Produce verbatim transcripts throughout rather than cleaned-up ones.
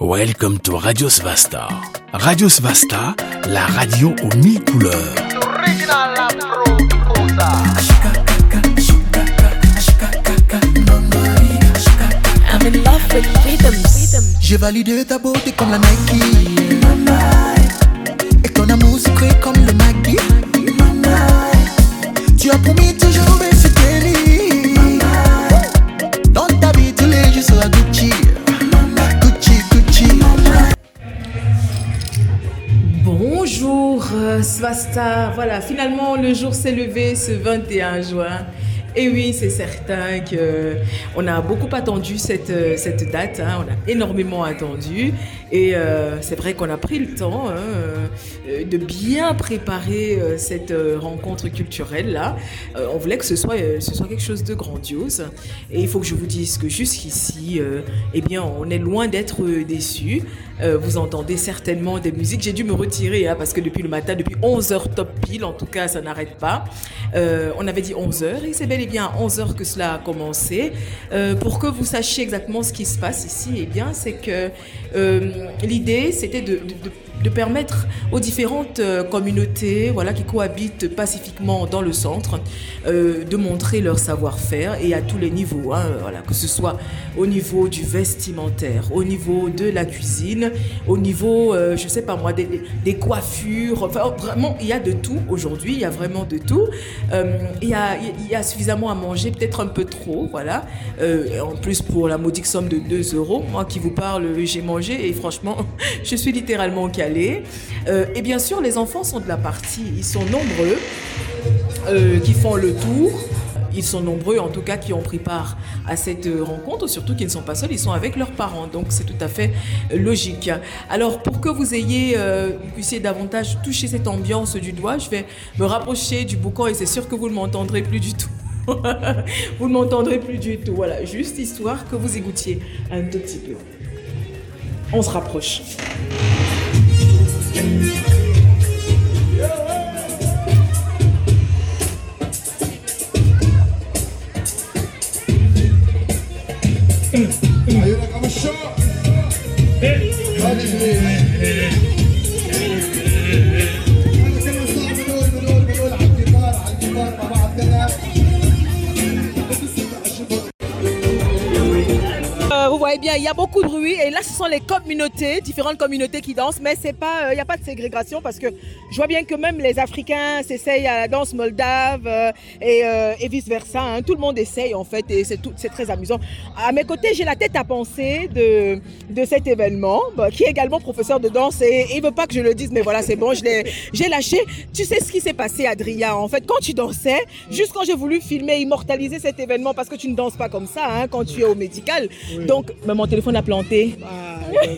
Welcome to Radio Svasta. Radio Svasta, la radio aux mille couleurs. I'm in love with rhythms. J'ai validé ta beauté comme la Nike. Et ton amour secret comme le Maggi. Tu as promis toujours de se tenir. Dans ta vie tous les jours sera Gucci. Gucci, Gucci. Bonjour euh, Svasta, voilà, finalement le jour s'est levé ce vingt et un juin. Et oui, c'est certain qu'on a beaucoup attendu cette, cette date, hein, on a énormément attendu. Et euh, c'est vrai qu'on a pris le temps hein, euh, de bien préparer euh, cette euh, rencontre culturelle-là. Euh, on voulait que ce soit, euh, ce soit quelque chose de grandiose. Et il faut que je vous dise que jusqu'ici, euh, eh bien, on est loin d'être euh, déçus. Euh, vous entendez certainement des musiques. J'ai dû me retirer hein, parce que depuis le matin, depuis onze heures top pile, en tout cas, ça n'arrête pas. Euh, on avait dit onze heures et c'est bel et bien à onze heures que cela a commencé. Euh, pour que vous sachiez exactement ce qui se passe ici, eh bien, c'est que euh, l'idée, c'était de, de, de de permettre aux différentes euh, communautés voilà, qui cohabitent pacifiquement dans le centre euh, de montrer leur savoir-faire et à tous les niveaux, hein, voilà, que ce soit au niveau du vestimentaire, au niveau de la cuisine, au niveau, euh, je sais pas moi, des, des coiffures, enfin vraiment il y a de tout aujourd'hui, il y a vraiment de tout. Euh, il, y a, il y a suffisamment à manger, peut-être un peu trop, voilà. Euh, en plus pour la modique somme de deux euros, moi qui vous parle, j'ai mangé et franchement, je suis littéralement calée. Euh, et bien sûr, les enfants sont de la partie. Ils sont nombreux euh, qui font le tour. Ils sont nombreux, en tout cas, qui ont pris part à cette rencontre, surtout qu'ils ne sont pas seuls, ils sont avec leurs parents. Donc, c'est tout à fait logique. Alors, pour que vous ayez, euh, vous puissiez davantage toucher cette ambiance du doigt, je vais me rapprocher du boucan et c'est sûr que vous ne m'entendrez plus du tout. Vous ne m'entendrez plus du tout. Voilà, juste histoire que vous y goûtiez un tout petit peu. On se rapproche. Vous voyez bien, il y a beaucoup de bruit et là ce sont les communautés, différentes communautés qui dansent, mais c'est pas, il n'y a pas de ségrégation parce que je vois bien que même les Africains s'essayent à la danse moldave euh, et, euh, et vice versa, hein. Tout le monde essaye en fait et c'est, tout, c'est très amusant. À mes côtés, j'ai la tête à penser de, de cet événement, bah, qui est également professeur de danse et il ne veut pas que je le dise, mais voilà c'est bon, je l'ai, j'ai lâché. Tu sais ce qui s'est passé Adrien, en fait quand tu dansais, juste quand j'ai voulu filmer, immortaliser cet événement parce que tu ne danses pas comme ça hein, quand tu es au médical. Oui. Donc, mais mon téléphone a planté. Ah,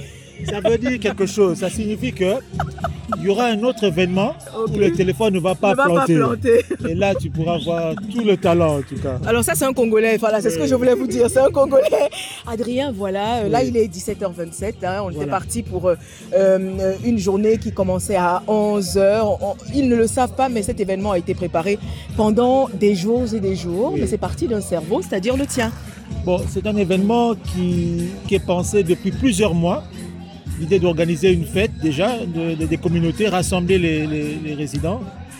ça veut dire quelque chose. Ça signifie que il y aura un autre événement okay. où le téléphone ne va pas, ne va planter. pas planter. Et là, tu pourras voir tout le talent en tout cas. Alors ça, c'est un Congolais. Voilà, c'est oui. ce que je voulais vous dire. C'est un Congolais. Adrien, voilà. Oui. Là, il est dix-sept heures vingt-sept. Hein. On voilà. était parti pour euh, une journée qui commençait à onze heures. On, ils ne le savent pas, mais cet événement a été préparé pendant des jours et des jours. Oui. Mais c'est parti d'un cerveau, c'est-à-dire le tien. Bon, c'est un événement qui, qui est pensé depuis plusieurs mois. L'idée d'organiser une fête déjà, de, de, des communautés, rassembler les, les, les résidents.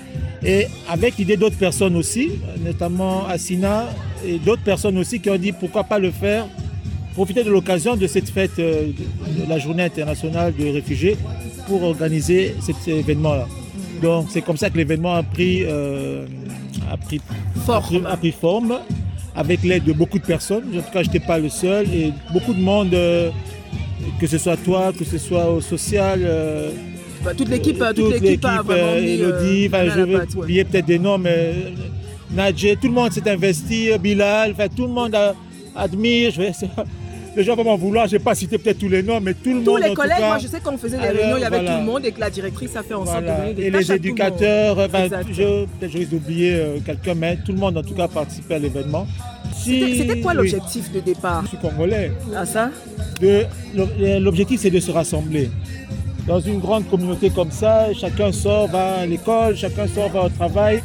Et avec l'idée d'autres personnes aussi, notamment Assina et d'autres personnes aussi qui ont dit pourquoi pas le faire, profiter de l'occasion de cette fête de, de la journée internationale des réfugiés pour organiser cet événement-là. Donc c'est comme ça que l'événement a pris, euh, a pris, forme. A pris, a pris forme. Avec l'aide de beaucoup de personnes. En tout cas, je n'étais pas le seul. Et beaucoup de monde, euh, que ce soit toi, que ce soit au social. Euh, bah, toute l'équipe, euh, toute, toute l'équipe, l'équipe a vraiment euh, mis, Elodie, euh, je vais oublier ouais. peut-être des noms, mais Nadje, tout le monde s'est investi, Bilal, tout le monde a, admire. Je vais, les gens vont m'en vouloir, je ne vais pas citer peut-être tous les noms, mais tout le tous monde. Tous les collègues, cas, moi je sais qu'on faisait des réunions, il y avait voilà. tout le monde et que la directrice a fait en sorte voilà. de donner des et tâches les éducateurs, enfin, je, peut-être je risque d'oublier euh, quelqu'un, mais tout le monde en tout cas a participé à l'événement. Si, c'était, c'était quoi l'objectif oui. de départ? Je suis congolais. Ah ça de, L'objectif c'est de se rassembler. Dans une grande communauté comme ça, chacun sort, va à l'école, chacun sort, va au travail.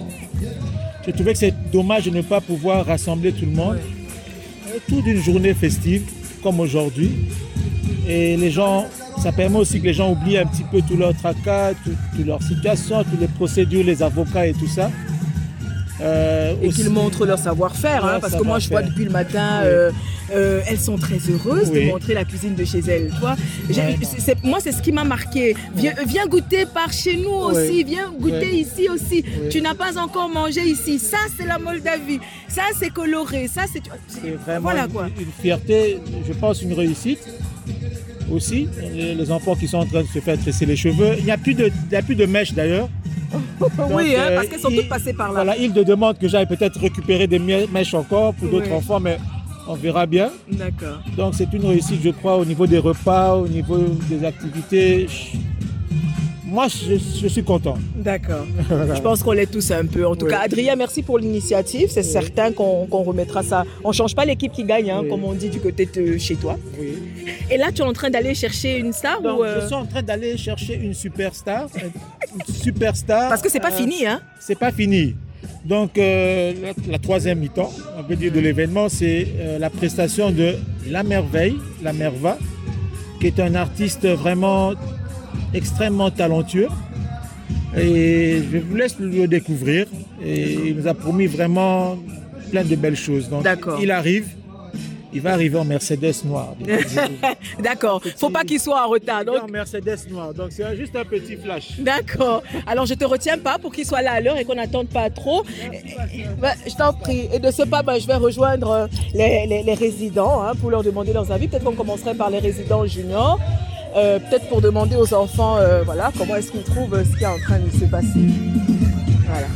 Je trouvais que c'est dommage de ne pas pouvoir rassembler tout le monde. Oui. Tout d'une journée festive, comme aujourd'hui, Et les gens, ça permet aussi que les gens oublient un petit peu tout leur tracas, toute leur situation, toutes les procédures, les avocats et tout ça. Euh, et qu'ils montrent leur savoir-faire, hein, parce que moi je vois depuis le matin, oui. euh, euh, elles sont très heureuses oui. de montrer la cuisine de chez elles. Toi, ouais, c'est, moi c'est ce qui m'a marqué. Viens, viens goûter par chez nous aussi, oui. viens goûter oui. ici aussi. Oui. Tu n'as pas encore mangé ici. Ça c'est la Moldavie. Ça c'est coloré. Ça c'est. C'est vraiment voilà, quoi. Une, une fierté, je pense une réussite. Aussi, les, les enfants qui sont en train de se faire tresser les cheveux. Il n'y a plus de, il n'y a plus de mèches d'ailleurs. Donc, oui, hein, parce qu'elles sont il, toutes passées par là. Voilà, il te demande que j'aille peut-être récupérer des mèches encore pour d'autres oui. enfants, mais on verra bien. D'accord. Donc c'est une réussite, je crois, au niveau des repas, au niveau des activités. Moi, je, je suis content. D'accord. Je pense qu'on l'est tous un peu. En tout oui. cas, Adrien, merci pour l'initiative. C'est oui. certain qu'on, qu'on remettra ça. On ne change pas l'équipe qui gagne, hein, oui. comme on dit du côté de chez toi. Oui. Et là, tu es en train d'aller chercher une star Donc, ou euh... Je suis en train d'aller chercher une superstar. Une superstar. Parce que ce n'est pas euh, fini, hein? C'est pas fini. Donc, euh, la, la troisième mi-temps, on peut dire, de l'événement, c'est euh, la prestation de La Merveille, La Merva, qui est un artiste vraiment extrêmement talentueux. Et je vous laisse le découvrir. Et il nous a promis vraiment plein de belles choses. Donc, D'accord. il arrive. Il va arriver en Mercedes noir. D'accord. Il ne faut pas qu'il soit en retard. Donc... Il est en Mercedes noir. Donc c'est juste un petit flash. D'accord. Alors je ne te retiens pas pour qu'il soit là à l'heure et qu'on n'attende pas trop. Bah, je t'en prie. Et de ce pas, bah, je vais rejoindre les, les, les résidents hein, pour leur demander leurs avis. Peut-être qu'on commencerait par les résidents juniors. Euh, peut-être pour demander aux enfants euh, voilà, comment est-ce qu'ils trouvent ce qui est en train de se passer. Voilà.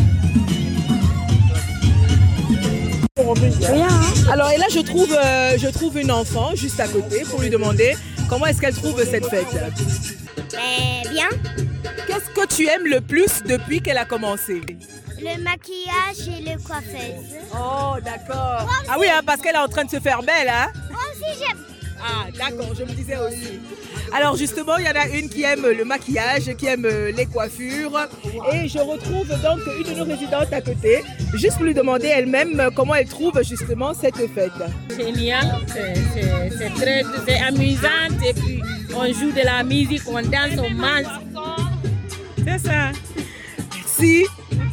Rien, hein. Alors et là je trouve, euh, je trouve une enfant juste à côté pour lui demander comment est-ce qu'elle trouve cette fête. Euh, bien. Qu'est-ce que tu aimes le plus depuis qu'elle a commencé? Le maquillage et le coiffeuse. Oh d'accord. Ah oui hein, parce qu'elle est en train de se faire belle hein. Moi aussi j'aime. Ah d'accord, je me disais aussi. Alors justement, il y en a une qui aime le maquillage, qui aime les coiffures. Et je retrouve donc une de nos résidentes à côté, juste pour lui demander elle-même comment elle trouve justement cette fête. Génial, c'est, c'est, c'est très c'est amusant et puis on joue de la musique, on danse, on mange. C'est ça. Merci.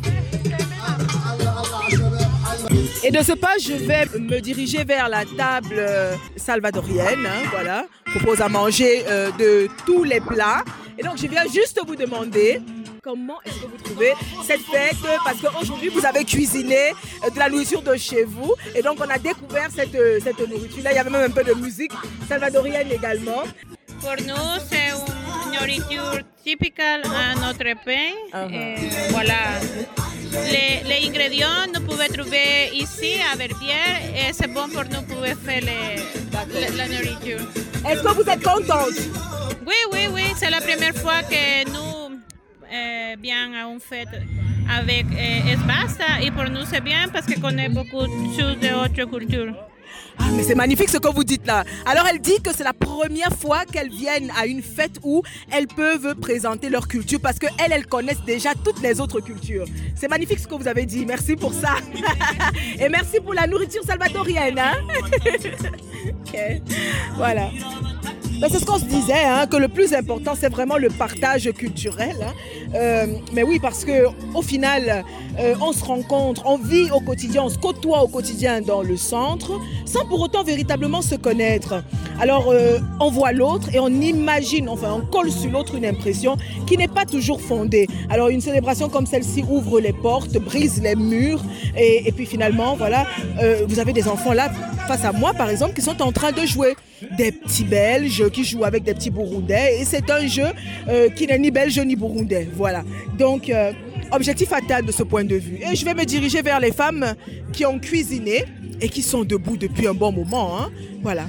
Et de ce pas, je vais me diriger vers la table salvadorienne. Hein, voilà, on propose à manger euh, de tous les plats. Et donc, je viens juste vous demander comment est-ce que vous trouvez cette fête, parce qu'aujourd'hui, vous avez cuisiné de la nourriture de chez vous. Et donc, on a découvert cette, cette nourriture-là. Il y avait même un peu de musique salvadorienne également. Pour nous, c'est une nourriture typique à notre pays. Uh-huh. Et voilà. Les, les ingrédients, nous pouvons trouver ici à Verbière et c'est bon pour nous pour faire les, la, la nourriture. Est-ce que vous êtes contente? Oui, oui, oui. C'est la première fois que nous euh, viens à une fête avec euh, Esbasta et pour nous c'est bien parce qu'on connaît beaucoup de choses d'autres cultures. Ah, mais c'est magnifique ce que vous dites là. Alors elle dit que c'est la première fois qu'elles viennent à une fête où elles peuvent présenter leur culture parce qu'elles, elles connaissent déjà toutes les autres cultures. C'est magnifique ce que vous avez dit. Merci pour ça. Et merci pour la nourriture salvadorienne. Hein. Okay. Voilà. Ben, c'est ce qu'on se disait, hein, que le plus important, c'est vraiment le partage culturel. Hein. Euh, mais oui, parce qu'au final, euh, on se rencontre, on vit au quotidien, on se côtoie au quotidien dans le centre, sans pour autant véritablement se connaître. Alors, euh, on voit l'autre et on imagine, enfin, on colle sur l'autre une impression qui n'est pas toujours fondée. Alors, une célébration comme celle-ci ouvre les portes, brise les murs, et, et puis finalement, voilà, euh, vous avez des enfants là, face à moi, par exemple, qui sont en train de jouer. Des petits Belges qui jouent avec des petits Burundais et c'est un jeu euh, qui n'est ni belge ni burundais. Voilà. Donc, euh, objectif atteint de ce point de vue. Et je vais me diriger vers les femmes qui ont cuisiné et qui sont debout depuis un bon moment. Hein. Voilà.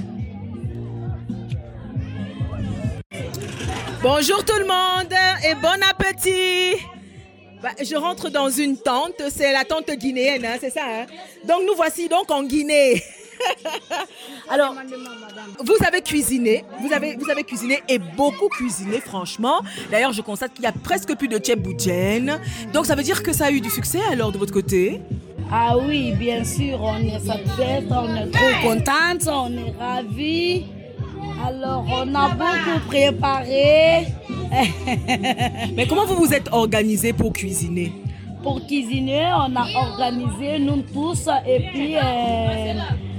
Bonjour tout le monde et bon appétit. Bah, je rentre dans une tente, c'est la tente guinéenne, hein, c'est ça. Hein? Donc nous voici donc en Guinée. Alors, vous avez cuisiné, vous avez, vous avez cuisiné et beaucoup cuisiné, franchement. D'ailleurs, je constate qu'il y a presque plus de tchèboudjen. Donc, ça veut dire que ça a eu du succès alors de votre côté? Ah oui, bien sûr, on est satisfaite, on est trop contente, on est ravis. Alors, on a beaucoup préparé. Mais comment vous vous êtes organisé pour cuisiner? Pour cuisiner, on a organisé nous tous et puis euh,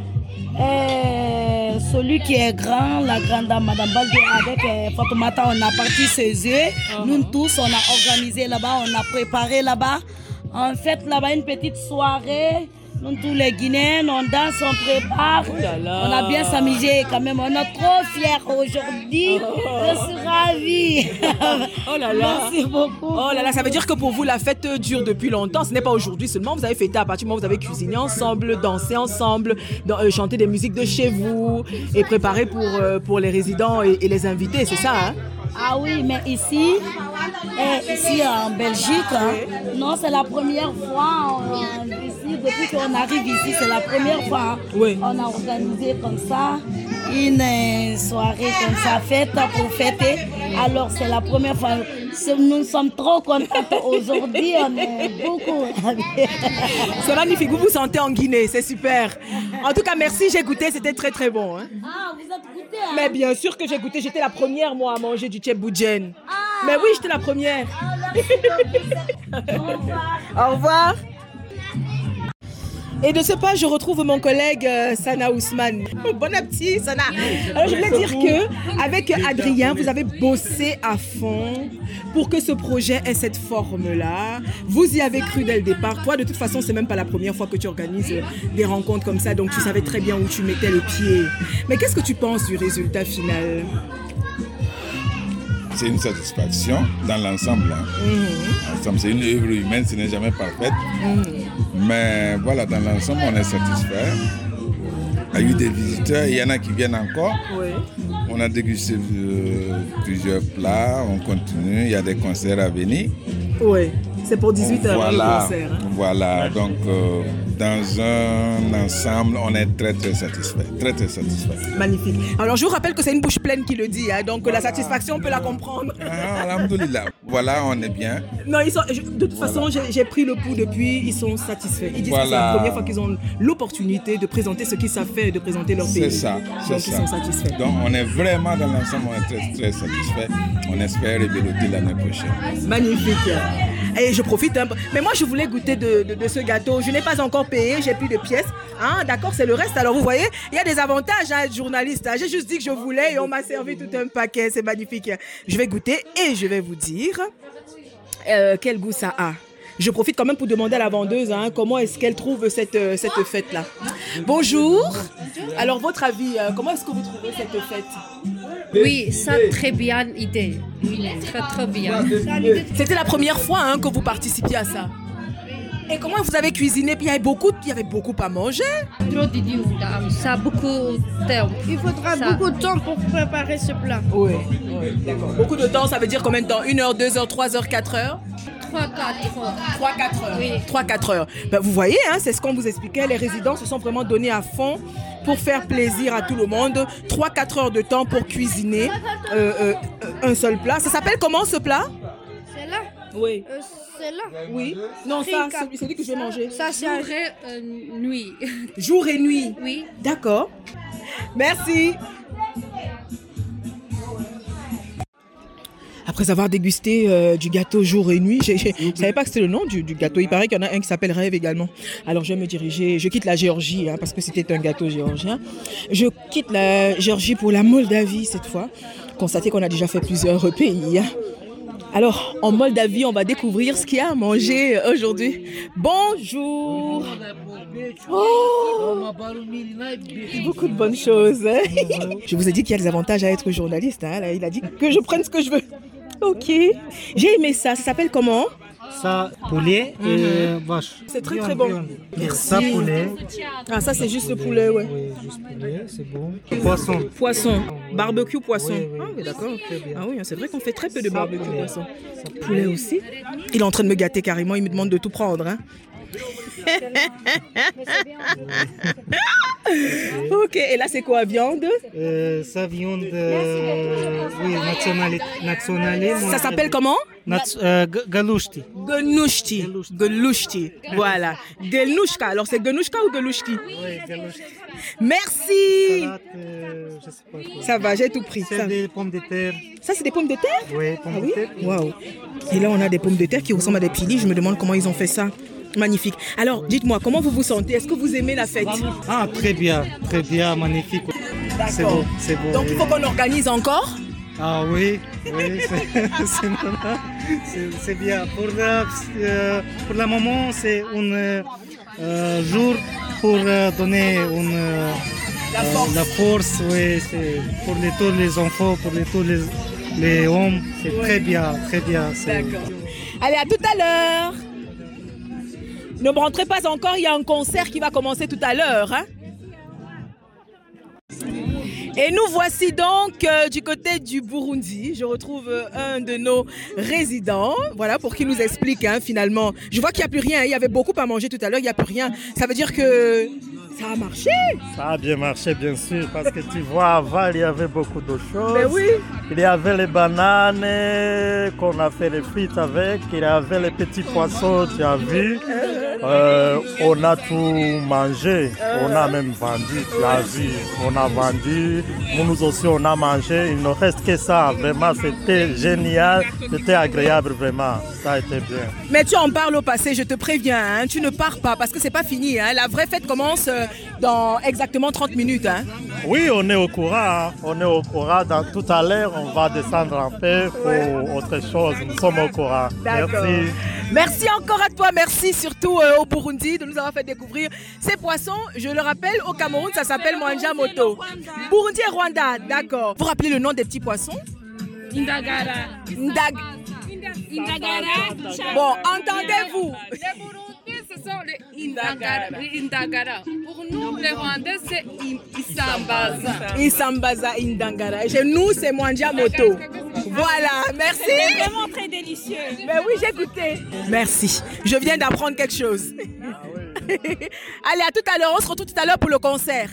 euh, celui qui est grand, la grande dame, Madame Baldé, avec euh, Fatoumata, on a parti chez eux. Uh-huh. Nous tous, on a organisé là-bas, on a préparé là-bas. On fait là-bas une petite soirée. Nous, tous les Guinéens, on danse, on prépare. Oh là là. On a bien s'amusé quand même. On est trop fiers aujourd'hui. Oh. Je suis ravie. Oh là là. Merci beaucoup. Oh là là, ça veut dire que pour vous, la fête dure depuis longtemps. Ce n'est pas aujourd'hui seulement. Vous avez fêté à partir du moment où vous avez cuisiné ensemble, dansé ensemble, dans, euh, chanté des musiques de chez vous et préparé pour, euh, pour les résidents et, et les invités. C'est ça, hein? Ah oui, mais ici, et ici en Belgique, hein, non, c'est la première fois, on, ici, depuis qu'on arrive ici, c'est la première fois, hein, oui. On a organisé comme ça, une euh, soirée comme ça, fête pour fêter. Alors c'est la première fois, nous sommes trop contents aujourd'hui, on est beaucoup. C'est magnifique, vous vous sentez en Guinée, c'est super. En tout cas, merci, j'ai goûté, c'était très très bon. Hein. Ah, vous êtes goûté, hein? Mais bien sûr que j'ai goûté, j'étais la première moi à manger du tchèboudjen. Ah. Mais oui, j'étais la première. Au revoir. Au revoir. Et de ce pas, je retrouve mon collègue euh, Sana Ousmane. Bon appétit, Sana. Alors, je voulais dire que avec Adrien, vous avez bossé à fond pour que ce projet ait cette forme-là. Vous y avez cru dès le départ. Toi, de toute façon, c'est même pas la première fois que tu organises des rencontres comme ça, donc tu savais très bien où tu mettais le pied. Mais qu'est-ce que tu penses du résultat final? C'est une satisfaction dans l'ensemble. Hein. Mmh. C'est une œuvre humaine, ce n'est jamais parfaite. Mmh. Mais voilà, dans l'ensemble, on est satisfait. Il y a eu des visiteurs, il y en a qui viennent encore. Oui. On a dégusté euh, plusieurs plats, on continue, il y a des concerts à venir. Oui, c'est pour dix-huit heures voilà, le concert. Hein. Voilà, donc euh, dans un ensemble, on est très très satisfait, très très satisfait. Magnifique. Alors je vous rappelle que c'est une bouche pleine qui le dit, hein, donc voilà. La satisfaction, on peut la comprendre. Ah, alhamdoulilah. Voilà, on est bien. Non, ils sont, je, de toute voilà. façon, j'ai, j'ai pris le pouls depuis, ils sont satisfaits. Ils disent voilà. que c'est la première fois qu'ils ont l'opportunité de présenter ce qu'ils savent faire et de présenter leur pays. C'est ça, c'est donc ça. Ils sont satisfaits. Donc on est vraiment dans l'ensemble, on est très très satisfait. On espère révéler l'année prochaine. Magnifique. Et je profite un peu. Mais moi, je voulais goûter de, de, de ce gâteau. Je n'ai pas encore payé, j'ai plus de pièces. Hein, d'accord, c'est le reste. Alors, vous voyez, il y a des avantages à être journaliste. Hein. J'ai juste dit que je voulais et on m'a servi tout un paquet. C'est magnifique. Je vais goûter et je vais vous dire euh, quel goût ça a. Je profite quand même pour demander à la vendeuse hein, comment est-ce qu'elle trouve cette, euh, cette fête-là. Bonjour. Alors, votre avis, euh, comment est-ce que vous trouvez cette fête? Oui, ça très bien idée. Oui, très très bien. C'était la première fois hein, que vous participiez à ça. Et comment vous avez cuisiné? Puis il y avait beaucoup, il y avait beaucoup à manger. Trop d'idiot, ça a beaucoup de temps. Il faudra ça... beaucoup de temps pour préparer ce plat. Oui, oui, d'accord. Beaucoup de temps, ça veut dire combien de temps? Une heure, deux heures, trois heures, quatre heures? Trois, quatre heures. Trois, quatre heures. Oui. Trois, quatre heures. Ben, vous voyez, hein, c'est ce qu'on vous expliquait. Les résidents se sont vraiment donnés à fond pour faire plaisir à tout le monde. Trois, quatre heures de temps pour cuisiner euh, euh, un seul plat. Ça s'appelle comment ce plat? C'est là. Oui. Euh, c'est là. Oui. Non, ça, celui, celui que je vais manger. Ça, c'est jour et euh, nuit. Jour et nuit. Oui. D'accord. Merci. Après avoir dégusté euh, du gâteau jour et nuit, je ne savais pas que c'était le nom du, du gâteau. Il paraît qu'il y en a un qui s'appelle Rêve également. Alors je vais me diriger, je quitte la Géorgie hein, parce que c'était un gâteau géorgien. Je quitte la Géorgie pour la Moldavie cette fois. Constatez qu'on a déjà fait plusieurs pays. Hein. Alors en Moldavie, on va découvrir ce qu'il y a à manger aujourd'hui. Bonjour. Oh, beaucoup de bonnes choses. Hein. Je vous ai dit qu'il y a des avantages à être journaliste. Hein. Là, il a dit que je prenne ce que je veux. Ok, j'ai aimé ça. Ça s'appelle comment? Ça, poulet et mm-hmm. vache. C'est très très bon. Viande. Merci. Ça, poulet. Ah, ça, c'est juste le poulet, ouais. Oui, juste poulet, c'est bon. Poisson. Poisson. Barbecue poisson. Oui, oui. Ah, oui, d'accord. Ah, oui, c'est vrai qu'on fait très peu de barbecue poulet. Poisson. Poulet aussi. Il est en train de me gâter carrément. Il me demande de tout prendre. Hein. Ok, et là c'est quoi, viande? euh, Ça viande, euh, oui, nationalité. nationalité Ça s'appelle comment? Nat euh, Galouchti. Gelouchti. Gelouchti. Voilà. Gelouchka. Alors c'est Gelouchka ou Gelouchti? Oui, Galouchti. Merci. Salade, euh, je sais pas quoi. Ça va, j'ai tout pris. C'est Ça. des pommes de terre. Ça, c'est des pommes de terre? Oui, pommes Ah de oui? terre. Waouh. Et là, on a des pommes de terre qui ressemblent à des pilis. Je me demande comment ils ont fait ça. Magnifique. Alors, dites-moi, comment vous vous sentez? Est-ce que vous aimez la fête? Ah, très bien, très bien, magnifique. C'est beau, c'est beau. Donc, il faut qu'on organise encore? Ah oui, oui, c'est normal. C'est bien. Pour le, euh, pour le moment, c'est un euh, jour pour euh, donner une, euh, la force. Euh, la force, oui, c'est pour les, tous les enfants, pour les, tous les, les hommes. C'est oui. Très bien, très bien. D'accord. Allez, à tout à l'heure. Ne me rentrez pas encore, il y a un concert qui va commencer tout à l'heure. Hein? Et nous voici donc euh, du côté du Burundi. Je retrouve euh, un de nos résidents, voilà, pour qu'il nous explique hein, finalement. Je vois qu'il n'y a plus rien, il y avait beaucoup à manger tout à l'heure, il n'y a plus rien. Ça veut dire que ça a marché? Ça a bien marché, bien sûr, parce que tu vois, avant, il y avait beaucoup de choses. Mais oui. Il y avait les bananes qu'on a fait les frites avec, il y avait les petits poissons, tu as vu. Euh, on a tout mangé, on a même vendu, tu as vu. On a vendu, nous aussi on a mangé, il ne reste que ça. Vraiment, c'était génial, c'était agréable, vraiment. Ça a été bien. Mais tu en parles au passé, je te préviens, hein, tu ne pars pas parce que c'est pas fini. Hein, la vraie fête commence dans exactement trente minutes. Hein. Oui, on est au courant. Hein, on est au courant. Dans, tout à l'heure, on va descendre en paix pour ouais. autre chose. Nous sommes au courant. Merci. Merci encore à toi. Merci surtout euh, au Burundi de nous avoir fait découvrir ces poissons. Je le rappelle, au Cameroun, ça s'appelle Mwanja Moto. Burundi et Rwanda, d'accord. Vous rappelez le nom des petits poissons? Indagara. Ndag... Indagara. Bon, entendez-vous? Les Burundais, ce sont les Indagara. Indagara. Pour nous, les Rwandais, c'est Isambaza. Isambaza Indagara. Chez nous, c'est Mwanja Moto. Voilà, merci. C'est vraiment très délicieux. Mais oui, j'ai goûté. Merci. Je viens d'apprendre quelque chose. Allez, à tout à l'heure. On se retrouve tout à l'heure pour le concert.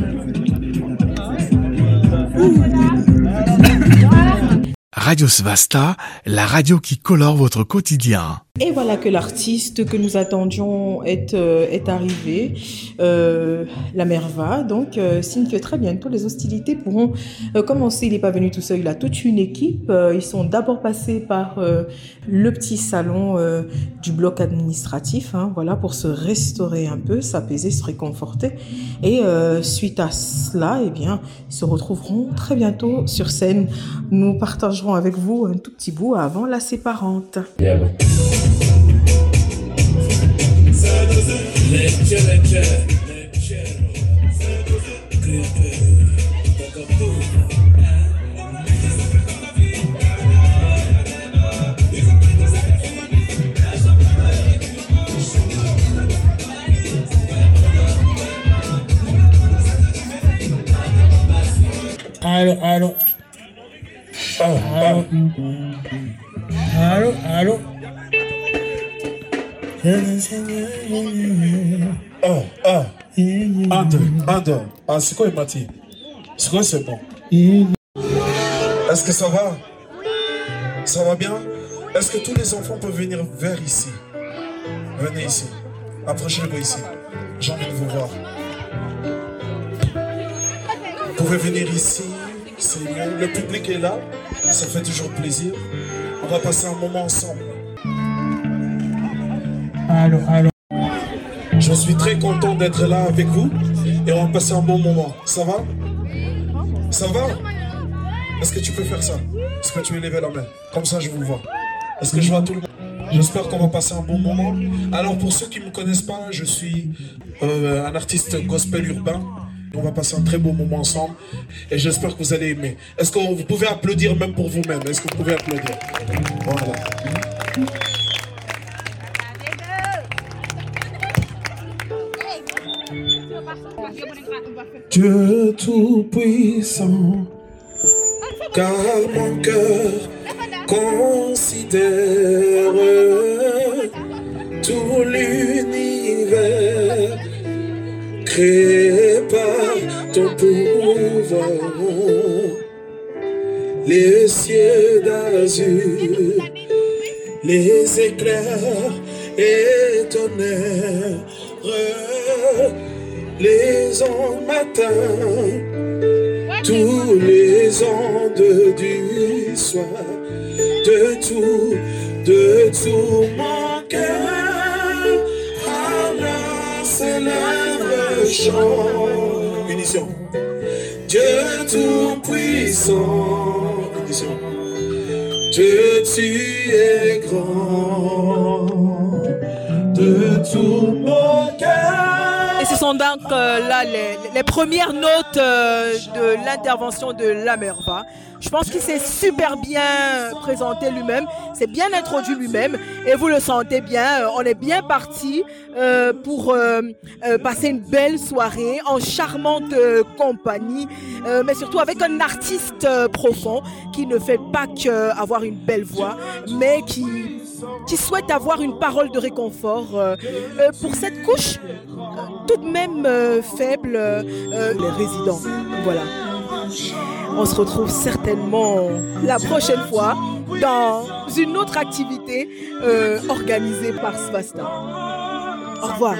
Radio Svasta, la radio qui colore votre quotidien. Et voilà que l'artiste que nous attendions est, euh, est arrivé, euh, la Merva. Donc, euh, signe que très bientôt les hostilités pourront euh, commencer. Il n'est pas venu tout seul, il a toute une équipe. Euh, ils sont d'abord passés par euh, le petit salon euh, du bloc administratif, hein, voilà, pour se restaurer un peu, s'apaiser, se réconforter. Et euh, suite à cela, eh bien, ils se retrouveront très bientôt sur scène. Nous partagerons avec vous un tout petit bout avant la séparante. Yeah. Allô, allô. Oh, allô. Allô, allô. Oh, oh. Un, deux, un, deux. Ah, c'est quoi, Mati? C'est quoi, c'est bon? Est-ce que ça va? Ça va bien? Est-ce que tous les enfants peuvent venir vers ici? Venez ici. Approchez-vous ici. J'ai envie de vous voir. Vous pouvez venir ici. C'est mieux. Le public est là. Ça fait toujours plaisir. On va passer un moment ensemble. Allô, allô. Je suis très content d'être là avec vous et on va passer un bon moment. Ça va? Ça va? Est-ce que tu peux faire ça? Est-ce que tu veux lever la main? Comme ça, je vous vois. Est-ce que je vois tout le monde? J'espère qu'on va passer un bon moment. Alors, pour ceux qui ne me connaissent pas, je suis euh, un artiste gospel urbain. On va passer un très beau moment ensemble et j'espère que vous allez aimer. Est-ce que vous pouvez applaudir même pour vous-même? Est-ce que vous pouvez applaudir? Voilà. Dieu tout-puissant, car mon cœur considère tout l'univers créé par ton pouvoir. les cieux d'azur, les éclairs et tonnerres, les ondes matin, tous les ondes du soir, de tout, de tout mon cœur, alors s'élève le chant. Unisson. Dieu tout-puissant, unisson. Dieu, tu es grand, de tout mon cœur. Et ce sont donc euh, là les, les premières notes euh, de l'intervention de Lamerva. Je pense qu'il s'est super bien présenté lui-même, s'est bien introduit lui-même et vous le sentez bien, on est bien parti euh, pour euh, euh, passer une belle soirée en charmante euh, compagnie, euh, mais surtout avec un artiste euh, profond qui ne fait pas qu'avoir une belle voix, mais qui, qui souhaite avoir une parole de réconfort euh, euh, pour cette couche euh, tout de même euh, faible, euh, les résidents. Voilà. On se retrouve certainement la prochaine fois dans une autre activité euh, organisée par Svasta. Au revoir.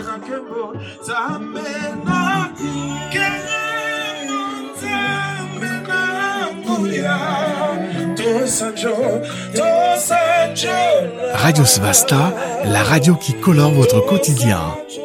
Radio Svasta, la radio qui colore votre quotidien.